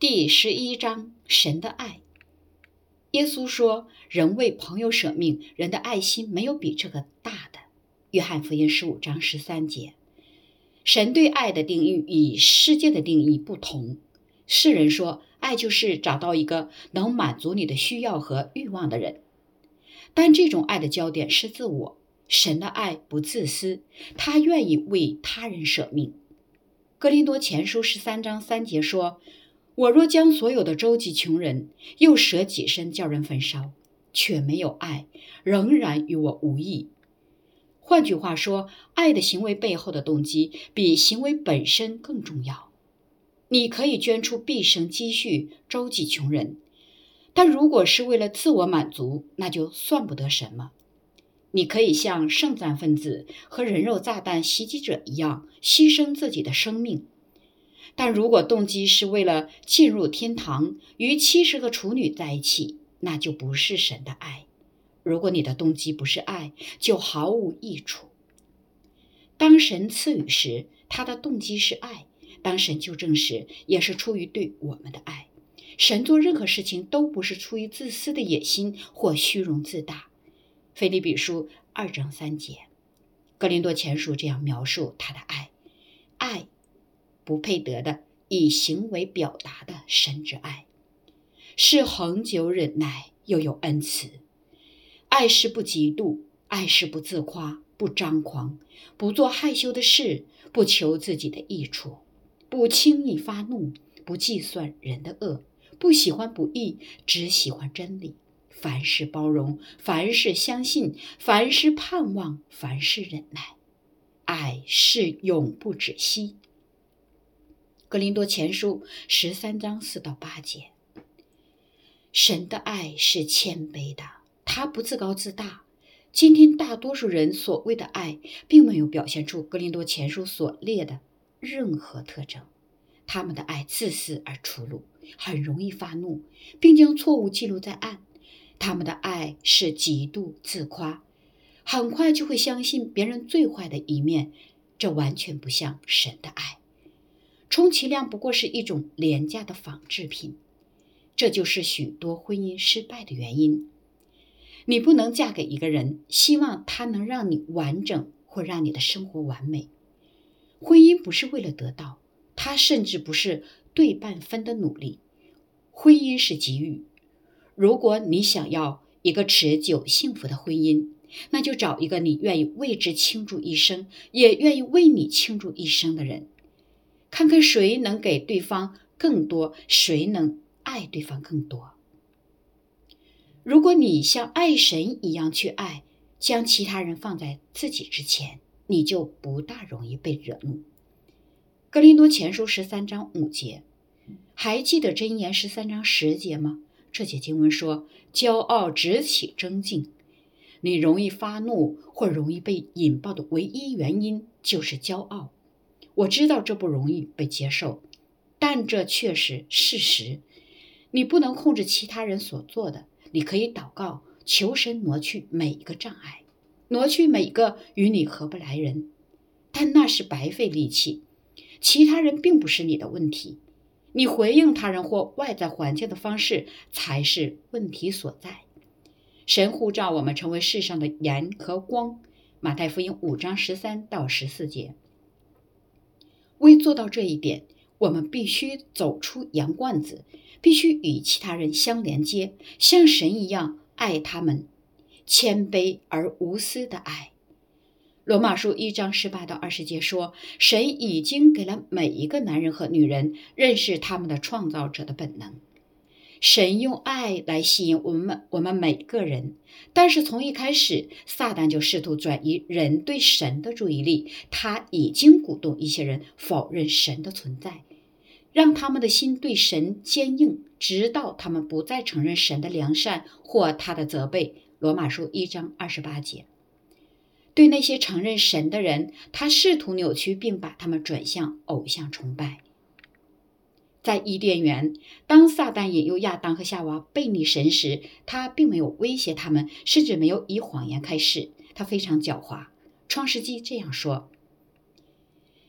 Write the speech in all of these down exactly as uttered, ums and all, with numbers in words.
第十一章，神的爱。耶稣说，人为朋友舍命，人的爱心没有比这个大的。约翰福音十五章十三节。神对爱的定义与世界的定义不同。世人说，爱就是找到一个能满足你的需要和欲望的人，但这种爱的焦点是自我。神的爱不自私，他愿意为他人舍命。哥林多前书十三章三节说，我若将所有的周济穷人，又舍己身叫人焚烧，却没有爱，仍然与我无益。换句话说，爱的行为背后的动机比行为本身更重要。你可以捐出毕生积蓄周济穷人，但如果是为了自我满足，那就算不得什么。你可以像圣战分子和人肉炸弹袭击者一样牺牲自己的生命，但如果动机是为了进入天堂，与七十个处女在一起，那就不是神的爱。如果你的动机不是爱，就毫无益处。当神赐予时，他的动机是爱；当神纠正时，也是出于对我们的爱。神做任何事情都不是出于自私的野心或虚荣自大。腓立比书二章三节。哥林多前书这样描述他的爱：爱不配得的，以行为表达的神之爱，是恒久忍耐，又有恩慈。爱是不嫉妒，爱是不自夸，不张狂，不做害羞的事，不求自己的益处，不轻易发怒，不计算人的恶，不喜欢不义，只喜欢真理。凡事包容，凡事相信，凡事盼望，凡事忍耐。爱是永不止息。哥林多前书十三章四到八节。神的爱是谦卑的，他不自高自大。今天大多数人所谓的爱，并没有表现出哥林多前书所列的任何特征。他们的爱自私而粗鲁，很容易发怒，并将错误记录在案。他们的爱是极度自夸，很快就会相信别人最坏的一面，这完全不像神的爱。充其量不过是一种廉价的仿制品，这就是许多婚姻失败的原因。你不能嫁给一个人，希望他能让你完整或让你的生活完美。婚姻不是为了得到，它甚至不是对半分的努力。婚姻是给予。如果你想要一个持久幸福的婚姻，那就找一个你愿意为之倾注一生，也愿意为你倾注一生的人。看看谁能给对方更多，谁能爱对方更多。如果你像爱神一样去爱，将其他人放在自己之前，你就不大容易被惹怒。哥林多前书十三章五节。还记得箴言十三章十节吗？这节经文说，骄傲直起争竞。你容易发怒或容易被引爆的唯一原因就是骄傲。我知道这不容易被接受，但这却是事实。你不能控制其他人所做的，你可以祷告，求神挪去每一个障碍，挪去每一个与你合不来人，但那是白费力气。其他人并不是你的问题，你回应他人或外在环境的方式才是问题所在。神呼召我们成为世上的盐和光，马太福音五章十三到十四节。为做到这一点，我们必须走出洋罐子，必须与其他人相连接，像神一样爱他们，谦卑而无私的爱。罗马书一章十八到二十节说，神已经给了每一个男人和女人认识他们的创造者的本能。神用爱来吸引我们我们每个人，但是从一开始，撒旦就试图转移人对神的注意力。他已经鼓动一些人否认神的存在，让他们的心对神坚硬，直到他们不再承认神的良善或他的责备。罗马书一章二十八节。对那些承认神的人，他试图扭曲并把他们转向偶像崇拜。在伊甸园，当撒旦引诱亚当和夏娃背逆神时，他并没有威胁他们，甚至没有以谎言开始，他非常狡猾。创世纪这样说：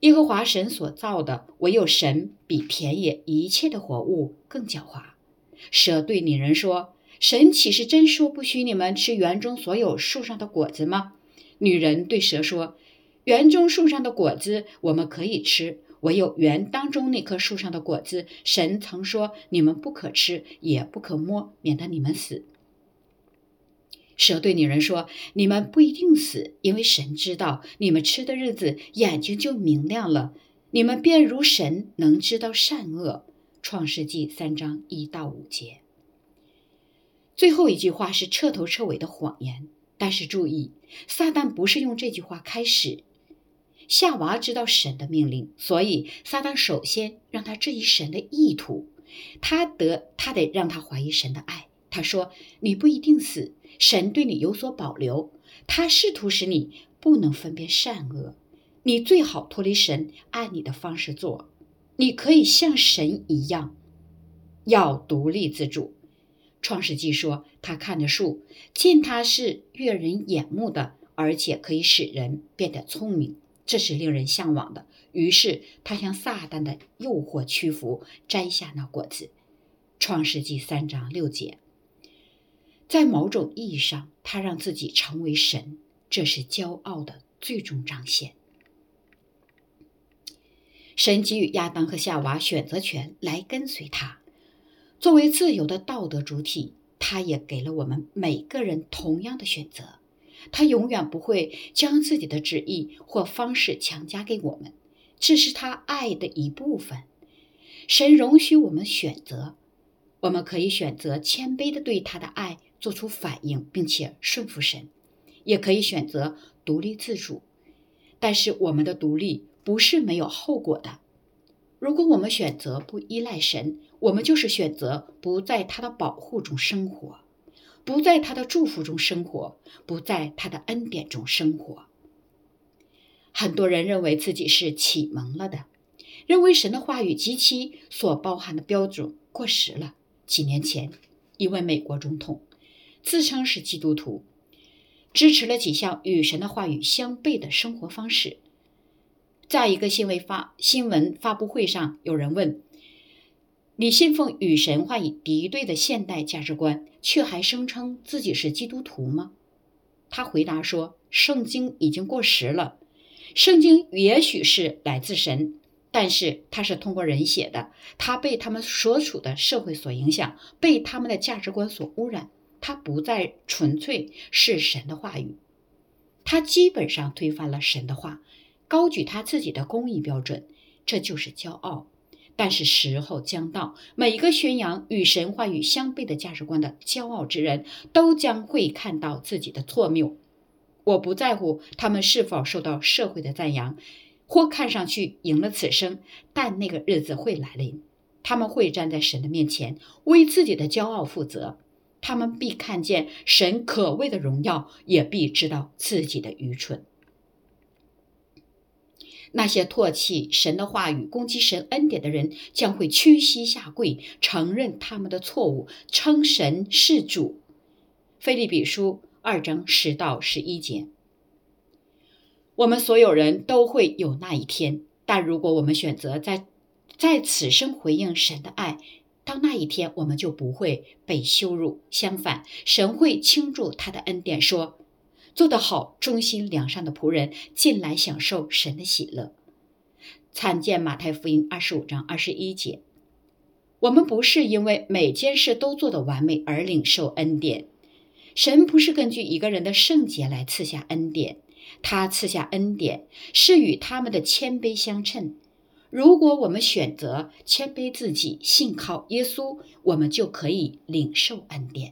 耶和华神所造的，唯有神比田野一切的活物更狡猾。蛇对女人说：神岂是真说不许你们吃园中所有树上的果子吗？女人对蛇说：园中树上的果子我们可以吃，唯有园当中那棵树上的果子，神曾说你们不可吃，也不可摸，免得你们死。蛇对女人说：你们不一定死，因为神知道你们吃的日子眼睛就明亮了，你们便如神，能知道善恶。创世纪三章一到五节。最后一句话是彻头彻尾的谎言，但是注意，撒旦不是用这句话开始。夏娃知道神的命令，所以撒旦首先让他质疑神的意图，他得他得让他怀疑神的爱。他说：你不一定死，神对你有所保留，他试图使你不能分辨善恶，你最好脱离神，按你的方式做，你可以像神一样，要独立自主。创世纪说，他看着树，见它是悦人眼目的，而且可以使人变得聪明，这是令人向往的。于是他向撒旦的诱惑屈服，摘下那果子。创世纪三章六节。在某种意义上，他让自己成为神，这是骄傲的最终彰显。神给予亚当和夏娃选择权来跟随他，作为自由的道德主体，他也给了我们每个人同样的选择。他永远不会将自己的旨意或方式强加给我们，这是他爱的一部分。神容许我们选择，我们可以选择谦卑地对他的爱做出反应，并且顺服神，也可以选择独立自主。但是我们的独立不是没有后果的。如果我们选择不依赖神，我们就是选择不在他的保护中生活，不在他的祝福中生活，不在他的恩典中生活。很多人认为自己是启蒙了的，认为神的话语及其所包含的标准过时了。几年前，一位美国总统自称是基督徒，支持了几项与神的话语相悖的生活方式。在一个新闻发新闻发布会上，有人问：你信奉与神话语敌对的现代价值观，却还声称自己是基督徒吗？他回答说：圣经已经过时了，圣经也许是来自神，但是它是通过人写的，它被他们所处的社会所影响，被他们的价值观所污染，它不再纯粹是神的话语。他基本上推翻了神的话，高举他自己的公义标准，这就是骄傲。但是时候将到，每一个宣扬与神话语相悖的价值观的骄傲之人，都将会看到自己的错谬。我不在乎他们是否受到社会的赞扬，或看上去赢了此生，但那个日子会来临，他们会站在神的面前，为自己的骄傲负责。他们必看见神可畏的荣耀，也必知道自己的愚蠢。那些唾弃神的话语、攻击神恩典的人，将会屈膝下跪，承认他们的错误，称神是主。腓立比书二章十到十一节。我们所有人都会有那一天，但如果我们选择在在此生回应神的爱，到那一天我们就不会被羞辱，相反，神会倾注他的恩典，说：做得好，忠心良善的仆人，进来享受神的喜乐。参见马太福音二十五章二十一节。我们不是因为每件事都做得完美而领受恩典，神不是根据一个人的圣洁来赐下恩典，他赐下恩典是与他们的谦卑相称。如果我们选择谦卑自己，信靠耶稣，我们就可以领受恩典。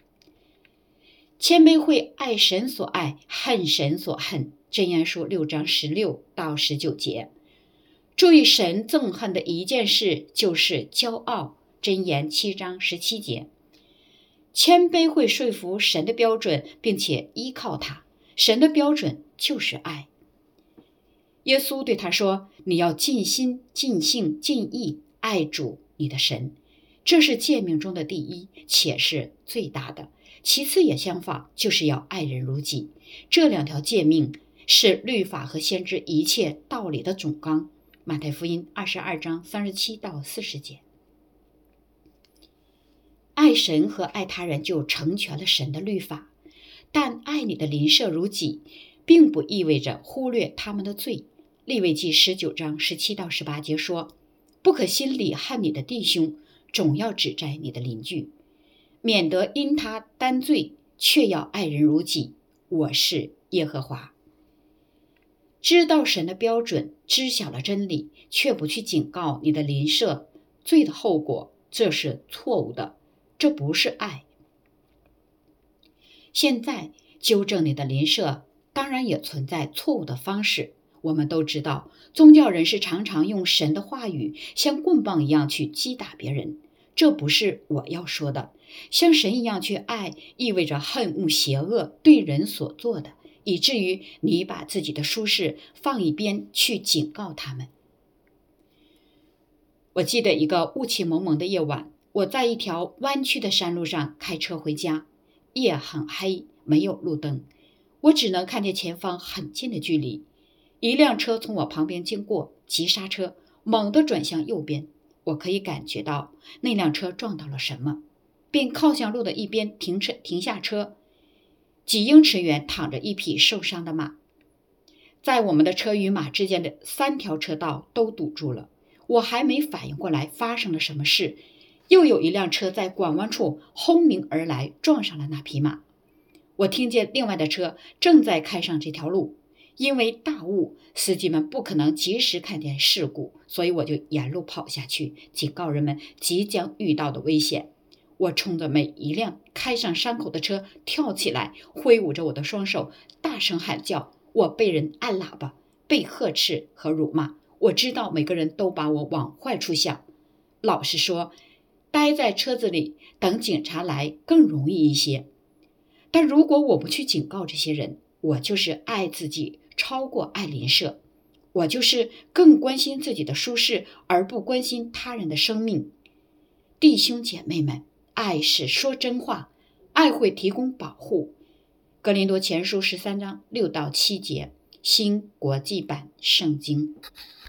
谦卑会爱神所爱，恨神所恨。箴言书六章十六到十九节。注意，神憎恨的一件事就是骄傲。箴言七章十七节。谦卑会说服神的标准，并且依靠他。神的标准就是爱。耶稣对他说：你要尽心、尽性、尽意爱主你的神，这是诫命中的第一，且是最大的。其次也相仿，就是要爱人如己。这两条诫命是律法和先知一切道理的总纲。马太福音二十二章三十七到四十节。爱神和爱他人就成全了神的律法，但爱你的邻舍如己，并不意味着忽略他们的罪。利未记十九章十七到十八节说，不可心里恨你的弟兄，总要指摘你的邻居，免得因他担罪，却要爱人如己。我是耶和华。知道神的标准，知晓了真理，却不去警告你的邻舍罪的后果，这是错误的，这不是爱。现在纠正你的邻舍，当然也存在错误的方式。我们都知道，宗教人士常常用神的话语像棍棒一样去击打别人，这不是我要说的。像神一样去爱，意味着恨恶邪恶对人所做的，以至于你把自己的舒适放一边去警告他们。我记得一个雾气蒙蒙的夜晚，我在一条弯曲的山路上开车回家，夜很黑，没有路灯，我只能看见前方很近的距离。一辆车从我旁边经过，急刹车，猛地转向右边。我可以感觉到那辆车撞到了什么，便靠向路的一边停车停下车。几英尺远躺着一匹受伤的马，在我们的车与马之间的三条车道都堵住了。我还没反应过来发生了什么事，又有一辆车在拐弯处轰鸣而来，撞上了那匹马。我听见另外的车正在开上这条路，因为大雾，司机们不可能及时看见事故，所以我就沿路跑下去，警告人们即将遇到的危险。我冲着每一辆开上山口的车跳起来，挥舞着我的双手，大声喊叫。我被人按喇叭，被呵斥和辱骂。我知道每个人都把我往坏处想。老实说，待在车子里等警察来更容易一些。但如果我不去警告这些人，我就是爱自己超过爱邻舍，我就是更关心自己的舒适，而不关心他人的生命。弟兄姐妹们，爱是说真话，爱会提供保护。哥林多前书十三章六到七节，新国际版圣经。